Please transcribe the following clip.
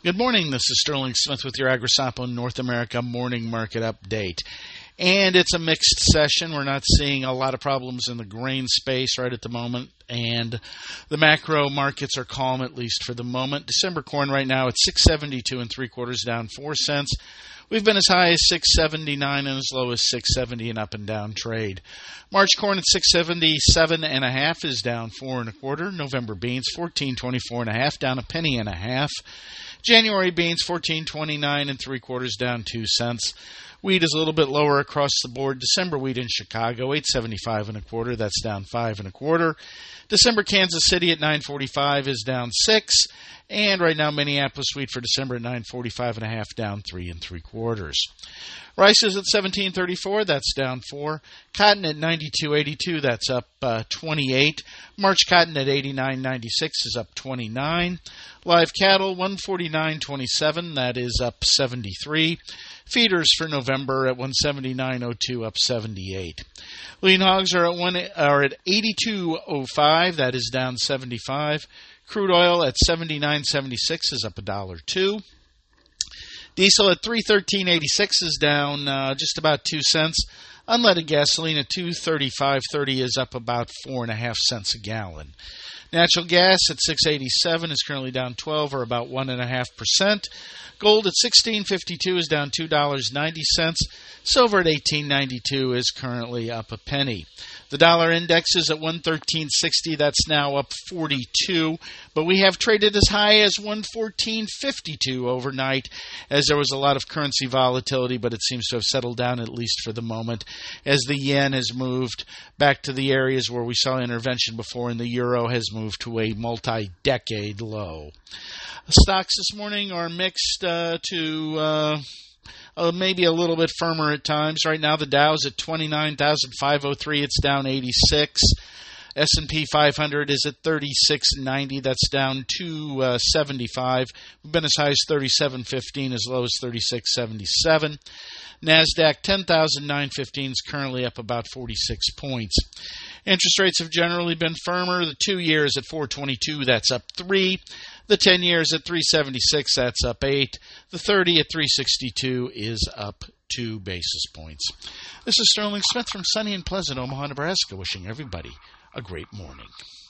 Good morning. This is Sterling Smith with your Agrisapo North America morning market update. And it's a mixed session. We're not seeing a lot of problems in the grain space right at the moment. And the macro markets are calm, at least for the moment. December corn right now at 6.72 3/4, down 4 cents. We've been as high as 6.79 and as low as 6.70 in up and down trade. March corn at 6.77 is down 4 1/4. November beans 14.24 down a penny and a half. January beans 14.29 3/4, down 2 cents. Wheat is a little bit lower across the board. December wheat in Chicago 8.75 1/4, that's down 5 1/4. December Kansas City at 9.45 is down 6, and right now Minneapolis wheat for December at 9.45 down 3 3/4. Rice is at 17.34, that's down 4. Cotton at 92.82, that's up 28. March cotton at 89.96 is up 29. Live cattle 149.27, that is up 73. Feeders for November at 179.02, up 78. Lean hogs are at 82.05, that is down 75. Crude oil at 79.76 is up $1.02. Diesel at 313.86 is down just about 2 cents. Unleaded gasoline at 235.30 is up about 4.5 cents a gallon. Natural gas at 6.87 is currently down 12, or about 1.5%. Gold at 16.52 is down $2.90. Silver at 18.92 is currently up a penny. The dollar index is at 113.60. That's now up 42. But we have traded as high as 114.52 overnight, as there was a lot of currency volatility, but it seems to have settled down, at least for the moment, as the yen has moved back to the areas where we saw intervention before, and the euro has moved to a multi-decade low. Stocks this morning are mixed to maybe a little bit firmer at times. Right now the Dow's at 29,503. It's down 86. S&P 500 is at 3690. That's down 275. We've been as high as 3715, as low as 3677. NASDAQ 10,915 is currently up about 46 points. Interest rates have generally been firmer. The 2 years at 4.22, that's up 3. The 10 years at 3.76, that's up 8. The 30 at 3.62 is up 2 basis points. This is Sterling Smith from sunny and pleasant Omaha, Nebraska, wishing everybody a great morning.